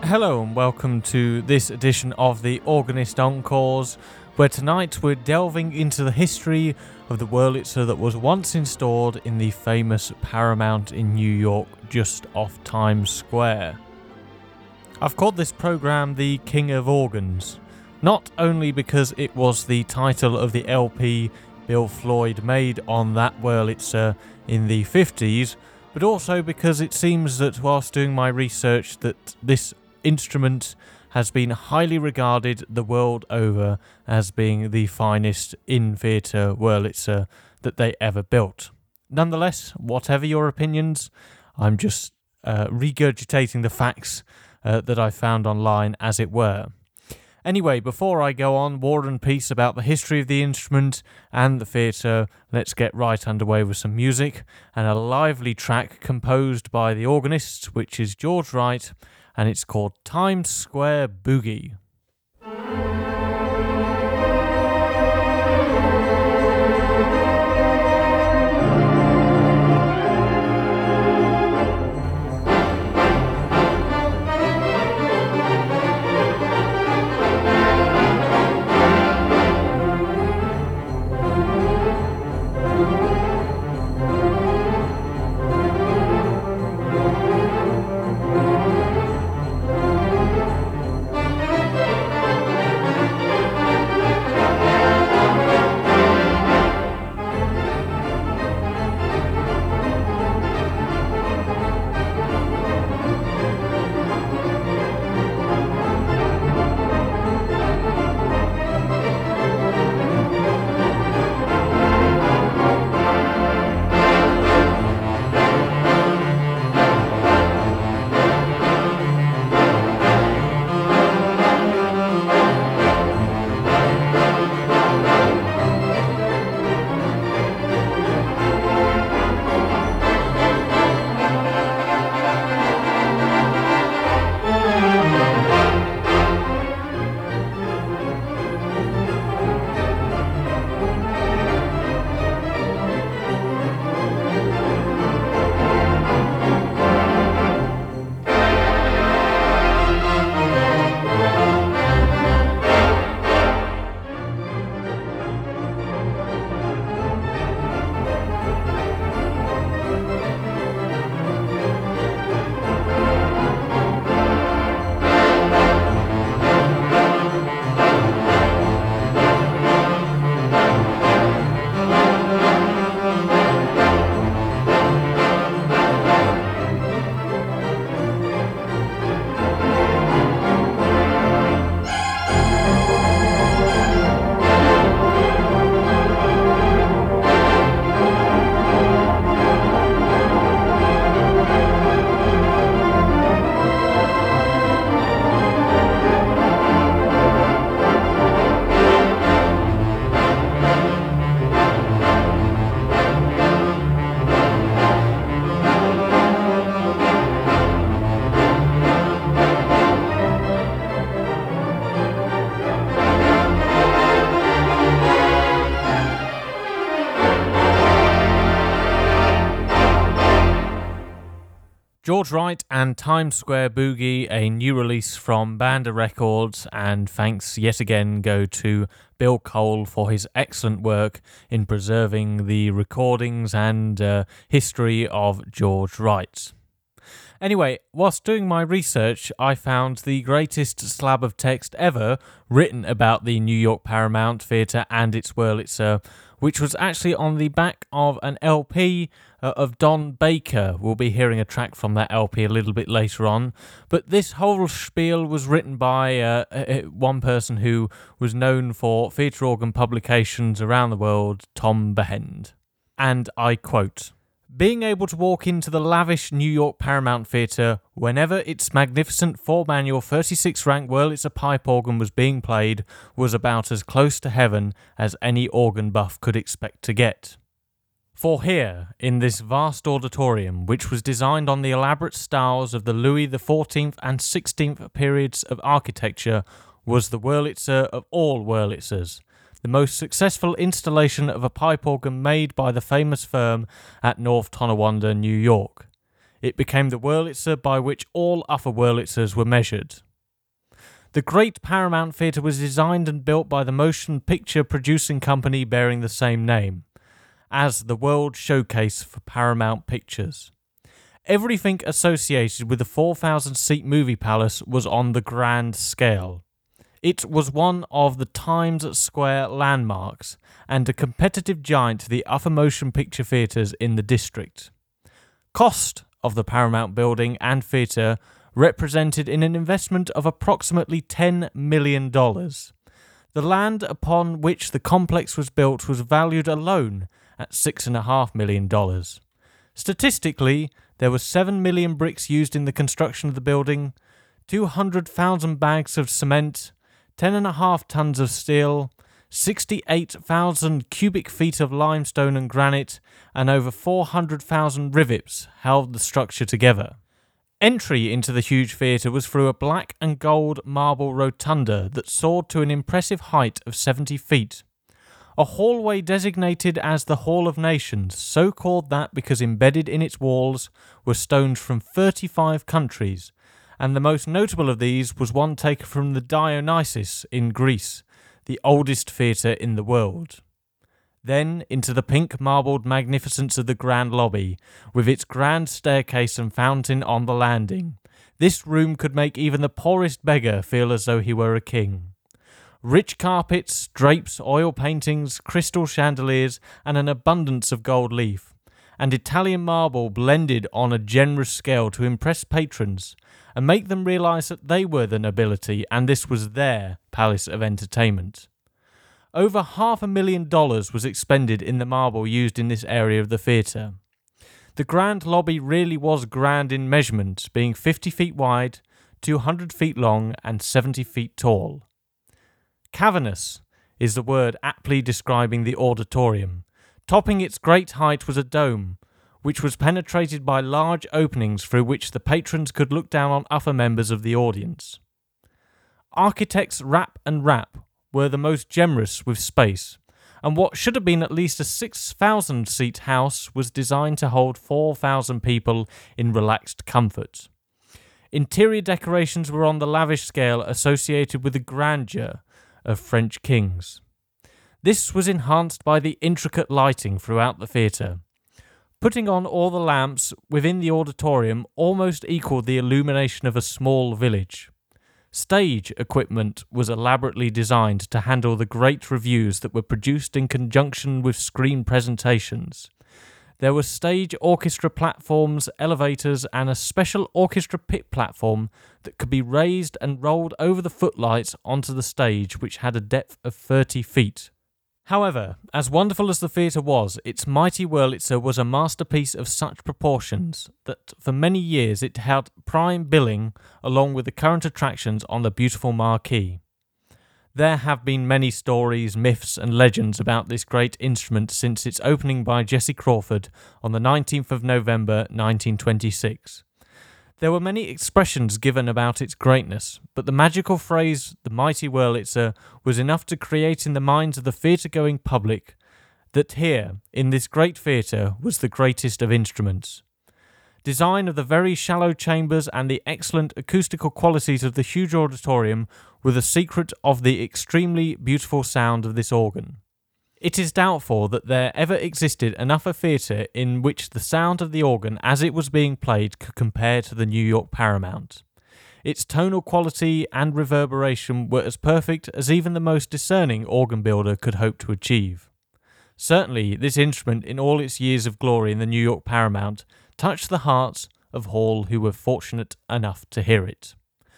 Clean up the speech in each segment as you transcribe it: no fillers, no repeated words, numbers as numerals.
Hello and welcome to this edition of the Organist Encores, where tonight we're delving into the history of the Wurlitzer that was once installed in the famous Paramount in New York, just off Times Square. I've called this programme the King of Organs, not only because it was the title of the LP Bill Floyd made on that Wurlitzer in the 50s, but also because it seems that whilst doing my research that this instrument has been highly regarded the world over as being the finest in-theatre Wurlitzer that they ever built. Nonetheless, whatever your opinions, I'm just regurgitating the facts that I found online, as it were. Anyway, before I go on, War and Peace about the history of the instrument and the theatre, let's get right underway with some music and a lively track composed by the organist, which is George Wright, and it's called Times Square Boogie. George Wright and Times Square Boogie, a new release from Banda Records, and thanks yet again go to Bill Cole for his excellent work in preserving the recordings and history of George Wright. Anyway, whilst doing my research, I found the greatest slab of text ever written about the New York Paramount Theatre and its Wurlitzer, which was actually on the back of an LP of Don Baker. We'll be hearing a track from that LP a little bit later on. But this whole spiel was written by one person who was known for theatre organ publications around the world, Tom Behend. And I quote, "Being able to walk into the lavish New York Paramount Theatre whenever its magnificent 4-manual 36-rank Wurlitzer pipe organ was being played was about as close to heaven as any organ buff could expect to get. For here, in this vast auditorium, which was designed on the elaborate styles of the Louis XIV and XVI periods of architecture, was the Wurlitzer of all Wurlitzers, the most successful installation of a pipe organ made by the famous firm at North Tonawanda, New York. It became the Wurlitzer by which all Upper Wurlitzers were measured. The Great Paramount Theatre was designed and built by the motion picture producing company bearing the same name, as the World Showcase for Paramount Pictures. Everything associated with the 4,000-seat movie palace was on the grand scale. It was one of the Times Square landmarks and a competitive giant to the other motion picture theatres in the district. Cost of the Paramount building and theatre represented in an investment of approximately $10 million. The land upon which the complex was built was valued alone at $6.5 million. Statistically, there were 7 million bricks used in the construction of the building, 200,000 bags of cement, 10.5 tons of steel, 68,000 cubic feet of limestone and granite, and over 400,000 rivets held the structure together. Entry into the huge theatre was through a black and gold marble rotunda that soared to an impressive height of 70 feet. A hallway designated as the Hall of Nations, so called that because embedded in its walls were stones from 35 countries, and the most notable of these was one taken from the Dionysus in Greece, the oldest theatre in the world. Then into the pink marbled magnificence of the grand lobby, with its grand staircase and fountain on the landing. This room could make even the poorest beggar feel as though he were a king. Rich carpets, drapes, oil paintings, crystal chandeliers, and an abundance of gold leaf, and Italian marble blended on a generous scale to impress patrons and make them realise that they were the nobility and this was their palace of entertainment. Over $500,000 was expended in the marble used in this area of the theatre. The grand lobby really was grand in measurement, being 50 feet wide, 200 feet long, and 70 feet tall. Cavernous is the word aptly describing the auditorium. Topping its great height was a dome, which was penetrated by large openings through which the patrons could look down on other members of the audience. Architects Rapp and Rapp were the most generous with space, and what should have been at least a 6,000-seat house was designed to hold 4,000 people in relaxed comfort. Interior decorations were on the lavish scale associated with the grandeur of French kings. This was enhanced by the intricate lighting throughout the theatre. Putting on all the lamps within the auditorium almost equaled the illumination of a small village. Stage equipment was elaborately designed to handle the great reviews that were produced in conjunction with screen presentations. There were stage orchestra platforms, elevators, and a special orchestra pit platform that could be raised and rolled over the footlights onto the stage, which had a depth of 30 feet. However, as wonderful as the theatre was, its mighty Wurlitzer was a masterpiece of such proportions that for many years it held prime billing along with the current attractions on the beautiful marquee. There have been many stories, myths and legends about this great instrument since its opening by Jesse Crawford on the 19th of November 1926. There were many expressions given about its greatness, but the magical phrase, the mighty Wurlitzer, was enough to create in the minds of the theatre-going public that here, in this great theatre, was the greatest of instruments. Design of the very shallow chambers and the excellent acoustical qualities of the huge auditorium were the secret of the extremely beautiful sound of this organ. It is doubtful that there ever existed enough a theatre in which the sound of the organ as it was being played could compare to the New York Paramount. Its tonal quality and reverberation were as perfect as even the most discerning organ builder could hope to achieve. Certainly, this instrument in all its years of glory in the New York Paramount touched the hearts of all who were fortunate enough to hear it.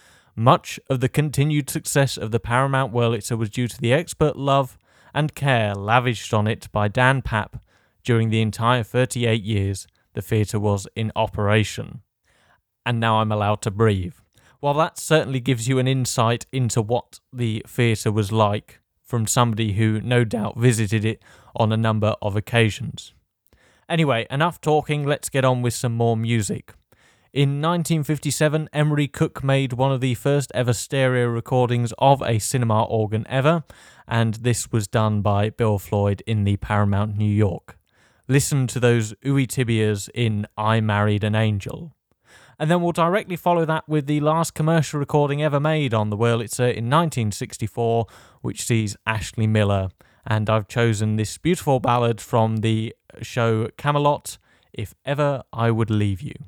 Much of the continued success of the Paramount Wurlitzer was due to the expert love and care lavished on it by Dan Papp during the entire 38 years the theatre was in operation. And now I'm allowed to breathe. While that certainly gives you an insight into what the theatre was like from somebody who no doubt visited it on a number of occasions. Anyway, enough talking, let's get on with some more music. In 1957, Emery Cook made one of the first ever stereo recordings of a cinema organ ever, and this was done by Bill Floyd in the Paramount New York. listen to those ooey tibias in I Married an Angel. And then we'll directly follow that with the last commercial recording ever made on the Wurlitzer in 1964, which sees Ashley Miller. And I've chosen this beautiful ballad from the show Camelot, If Ever I Would Leave You.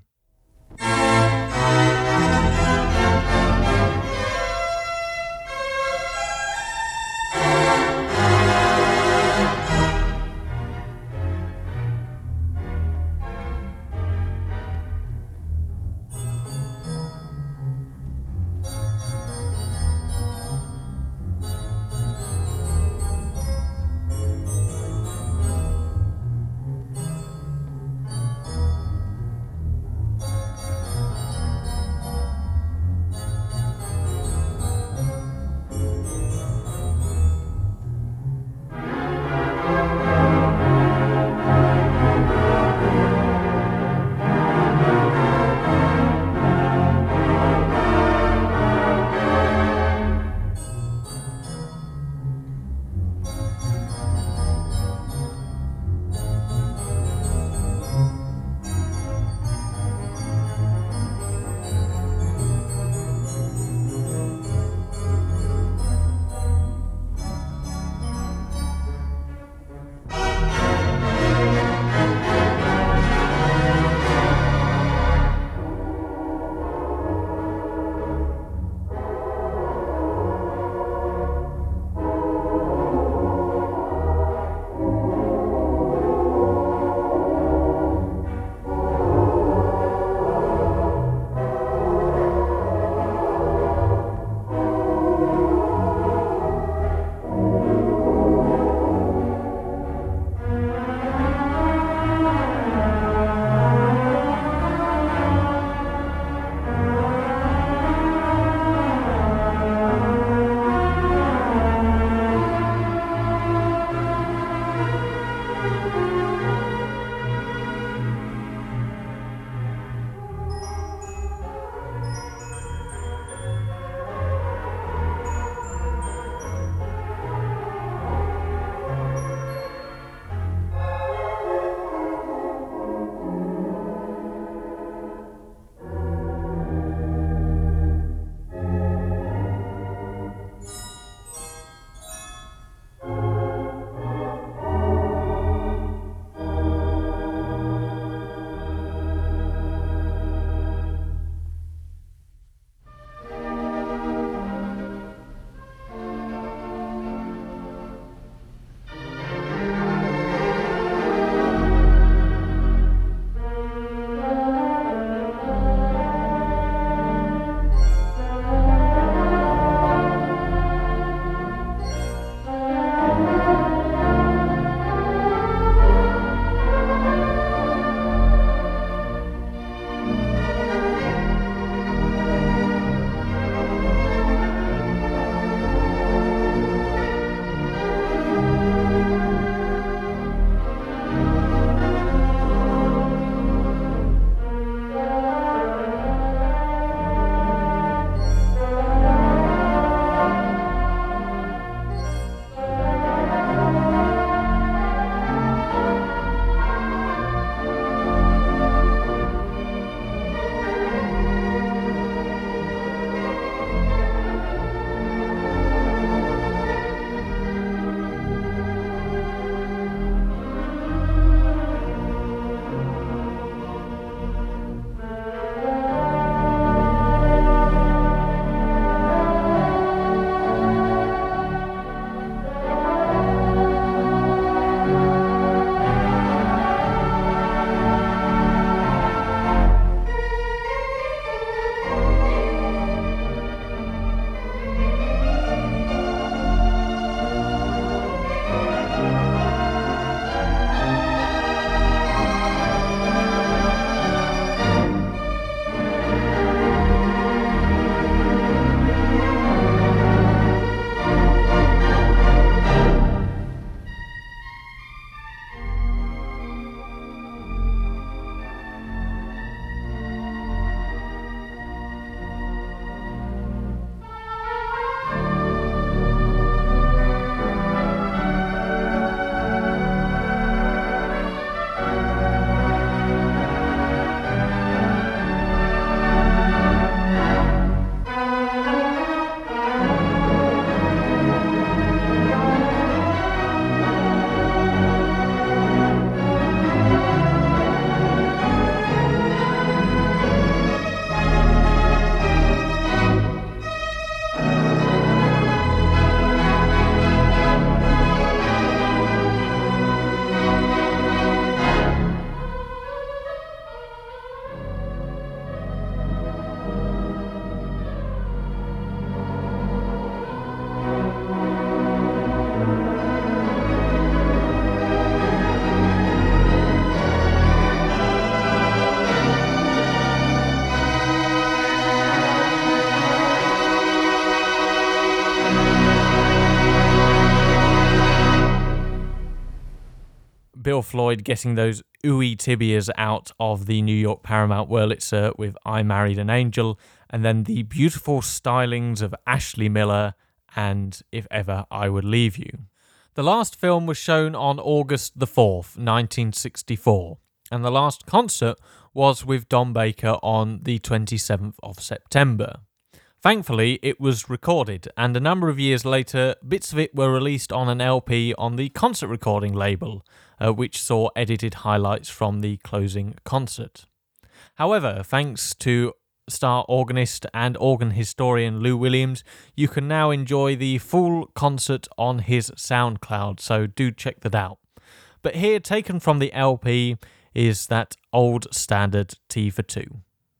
Bill Floyd getting those ooey tibias out of the New York Paramount Wurlitzer with I Married an Angel, and then the beautiful stylings of Ashley Miller and If Ever I Would Leave You. The last film was shown on August the 4th, 1964, and the last concert was with Don Baker on the 27th of September. Thankfully, it was recorded, and a number of years later, bits of it were released on an LP on the concert recording label, which saw edited highlights from the closing concert. However, thanks to star organist and organ historian Lou Williams, you can now enjoy the full concert on his SoundCloud, so do check that out. But here, taken from the LP, is that old standard Tea for Two.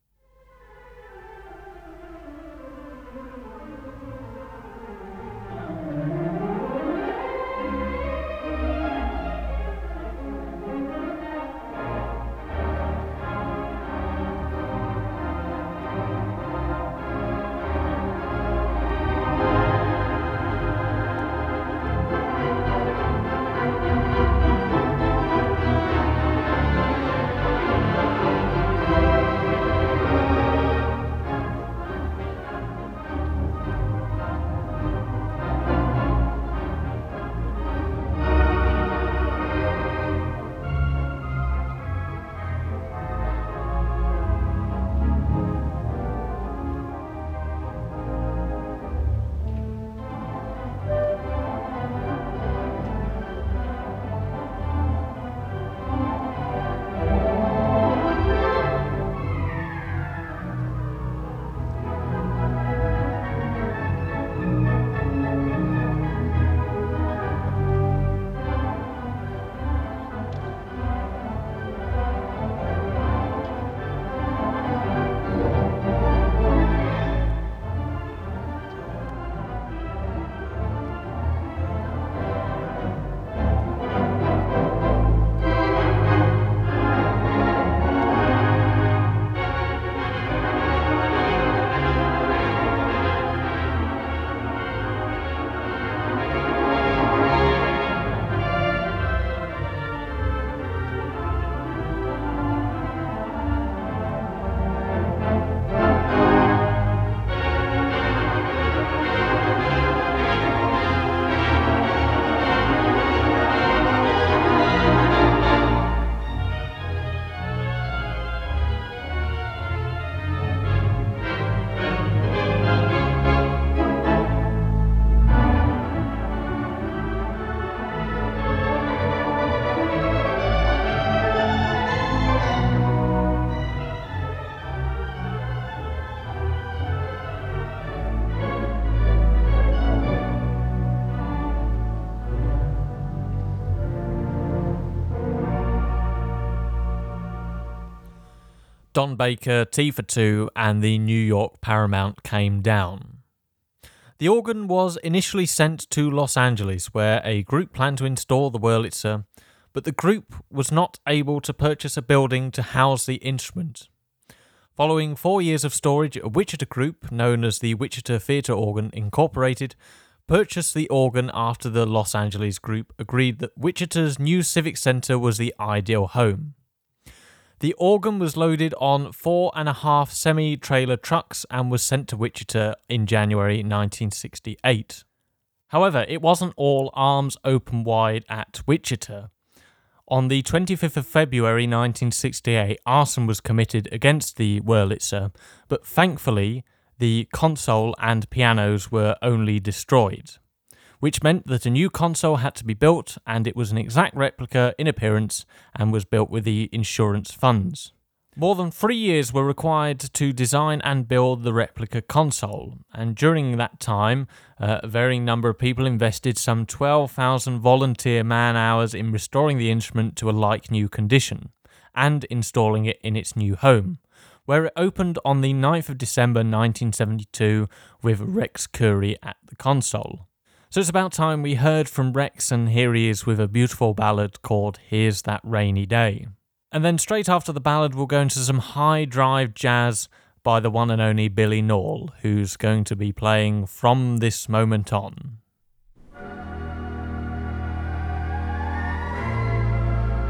Don Baker, Tea for Two, and the New York Paramount came down. The organ was initially sent to Los Angeles, where a group planned to install the Wurlitzer, but the group was not able to purchase a building to house the instrument. Following 4 years of storage, a Wichita group, known as the Wichita Theatre Organ Incorporated, purchased the organ after the Los Angeles group agreed that Wichita's new Civic Center was the ideal home. The organ was loaded on 4.5 semi-trailer trucks and was sent to Wichita in January 1968. However, it wasn't all arms open wide at Wichita. On the 25th of February 1968, arson was committed against the Wurlitzer, but thankfully the console and pianos were only destroyed, which meant that a new console had to be built, and it was an exact replica in appearance and was built with the insurance funds. More than 3 years were required to design and build the replica console, and during that time, a varying number of people invested some 12,000 volunteer man-hours in restoring the instrument to a like-new condition, and installing it in its new home, where it opened on the 9th of December 1972 with Rex Currie at the console. So it's about time we heard from Rex, and here he is with a beautiful ballad called Here's That Rainy Day. And then straight after the ballad, we'll go into some high drive jazz by the one and only Billy Naull, who's going to be playing From This Moment On.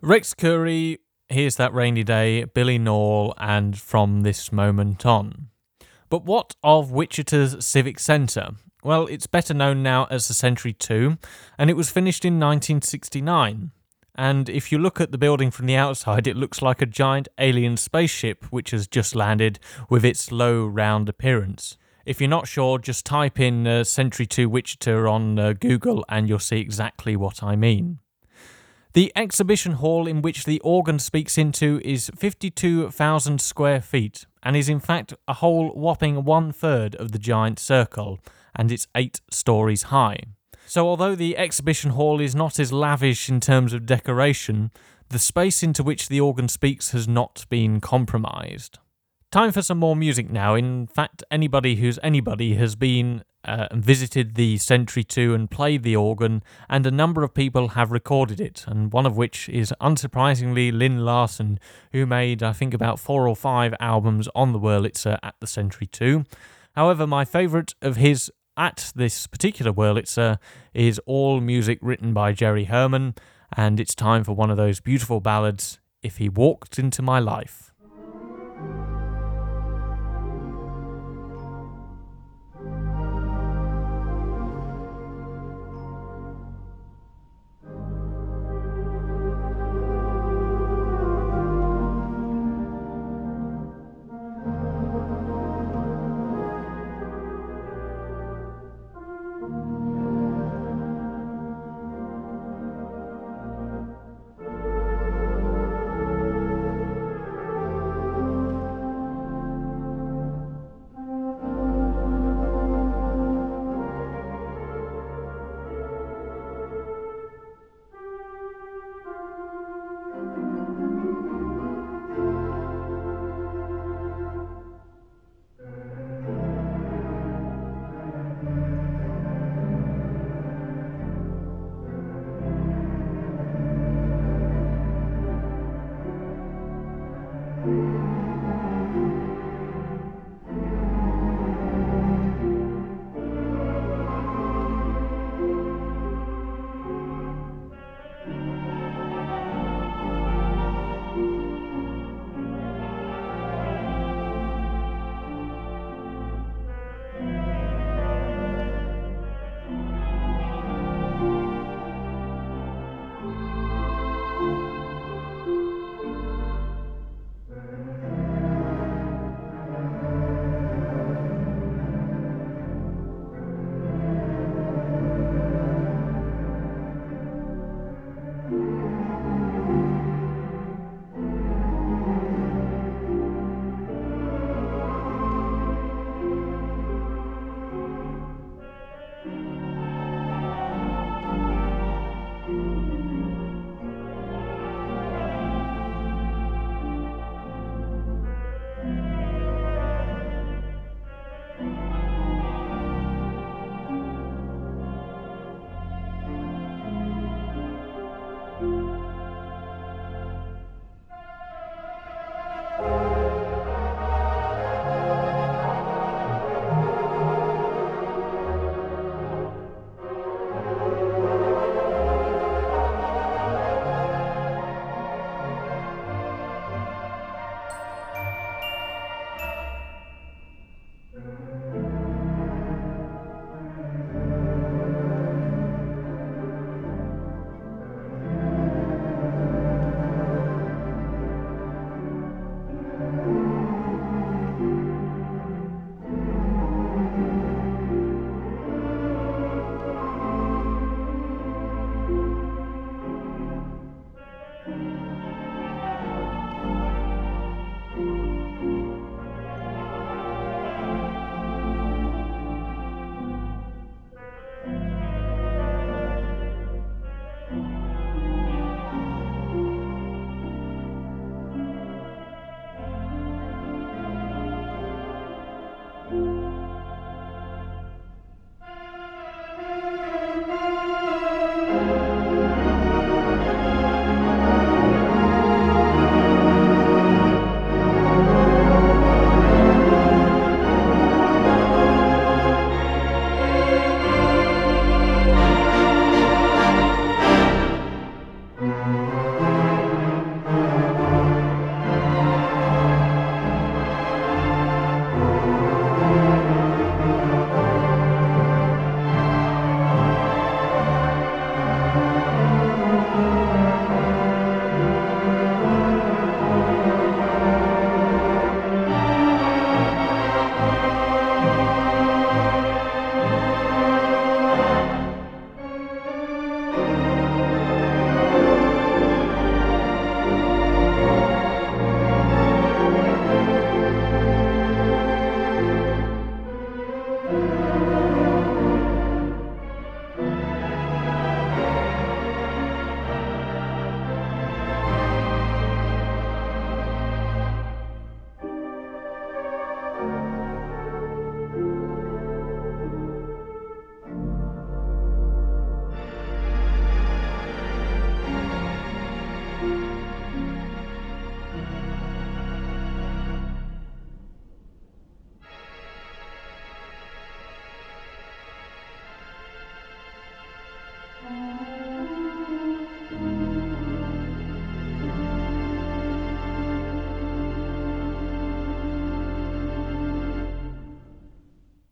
Rex Curry, Here's That Rainy Day, Billy Norl, and From This Moment On. But what of Wichita's Civic Centre? Well, it's better known now as the Century 2, and it was finished in 1969. And if you look at the building from the outside, it looks like a giant alien spaceship which has just landed with its low, round appearance. If you're not sure, just type in Century 2 Wichita on Google and you'll see exactly what I mean. The exhibition hall in which the organ speaks into is 52,000 square feet and is in fact a whole whopping 1/3 of the giant circle, and it's 8 stories high. So although the exhibition hall is not as lavish in terms of decoration, the space into which the organ speaks has not been compromised. Time for some more music now. In fact, anybody who's anybody has been and visited the Century 2 and played the organ, and a number of people have recorded it, and one of which is unsurprisingly Lynn Larson, who made, I think, about 4 or 5 albums on the Wurlitzer at the Century 2. However, my favourite of his at this particular Wurlitzer is all music written by Jerry Herman, and it's time for one of those beautiful ballads, If He Walked Into My Life.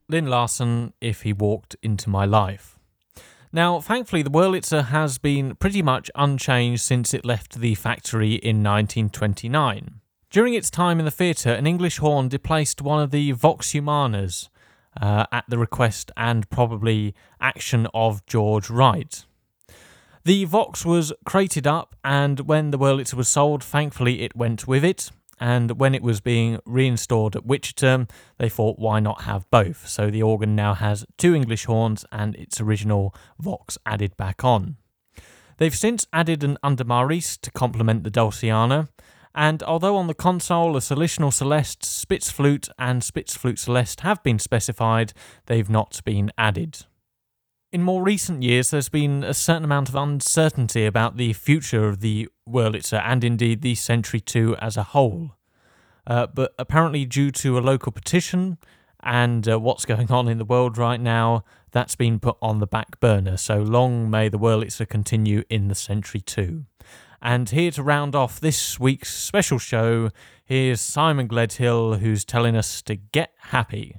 Lynn Larson, If He Walked Into My Life. Now, thankfully, the Wurlitzer has been pretty much unchanged since it left the factory in 1929. During its time in the theatre, an English horn displaced one of the Vox Humanas at the request and probably action of George Wright. The Vox was crated up, and when the Wurlitzer was sold, thankfully it went with it. And when it was being reinstalled at Wichita, they thought, why not have both? So the organ now has two English horns and its original Vox added back on. They've since added an Undermaris to complement the Dulciana, and although on the console a Solitional Celeste, Spitz Flute and Spitz Flute Celeste have been specified, they've not been added. In more recent years, there's been a certain amount of uncertainty about the future of the Wurlitzer and indeed the Century II as a whole. But apparently due to a local petition and what's going on in the world right now, that's been put on the back burner. So long may the Wurlitzer continue in the Century II. And here to round off this week's special show, here's Simon Gledhill, who's telling us to get happy.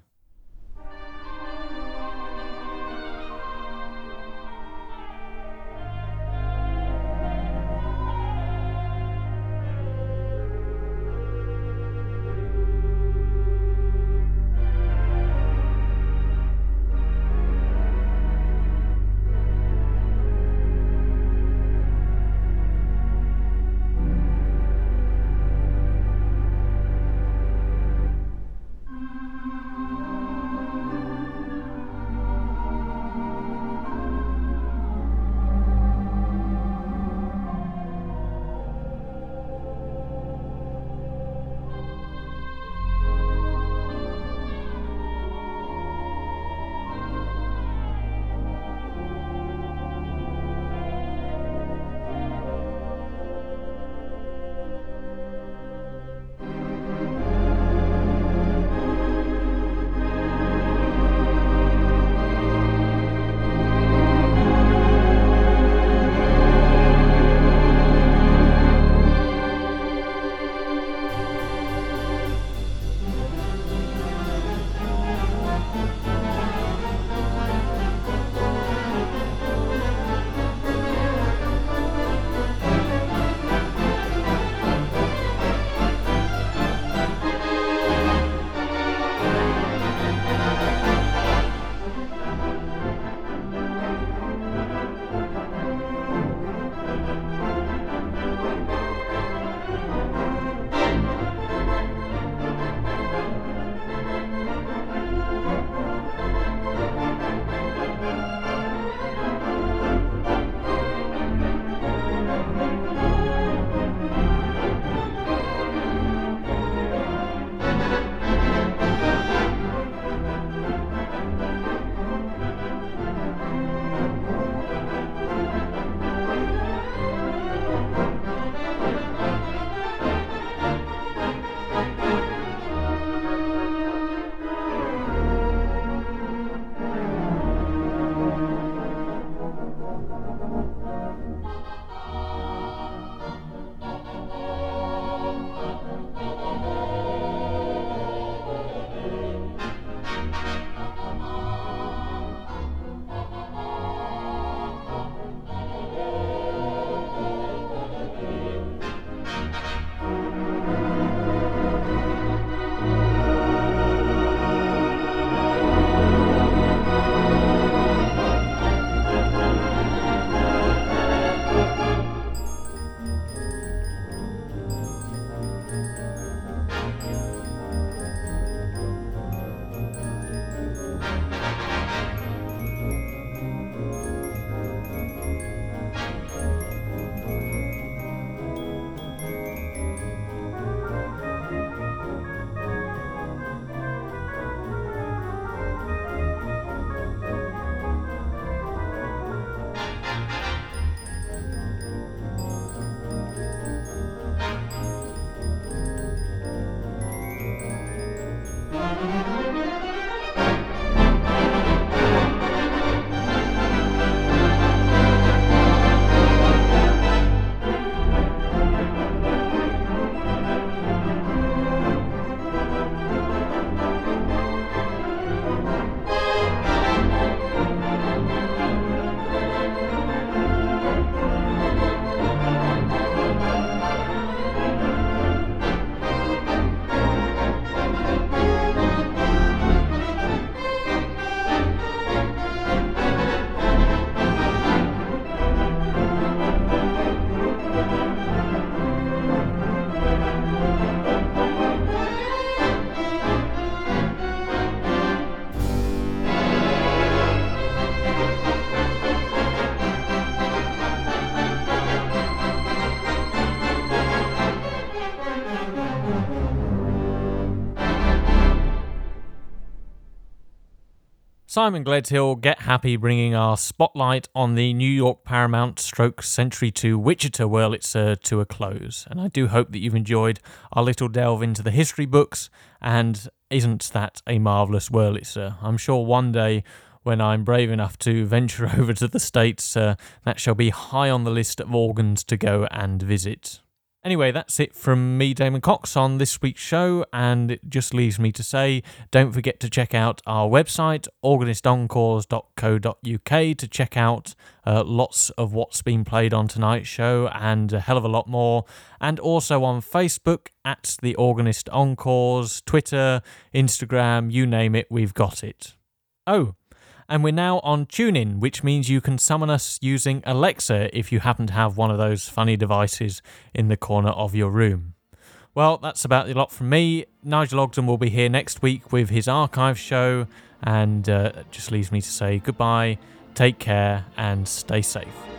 Simon Gledhill, get happy bringing our spotlight on the New York Paramount / Century 2 Wichita Wurlitzer to a close. And I do hope that you've enjoyed our little delve into the history books, and isn't that a marvellous Wurlitzer? I'm sure one day when I'm brave enough to venture over to the States, that shall be high on the list of organs to go and visit. Anyway, that's it from me, Damon Cox, on this week's show, and it just leaves me to say, don't forget to check out our website, organistencores.co.uk, to check out lots of what's been played on tonight's show and a hell of a lot more, and also on Facebook at The Organist Encores, Twitter, Instagram, you name it, we've got it. Oh, and we're now on TuneIn, which means you can summon us using Alexa if you happen to have one of those funny devices in the corner of your room. Well, that's about the lot from me. Nigel Ogden will be here next week with his archive show, and it just leaves me to say goodbye, take care, and stay safe.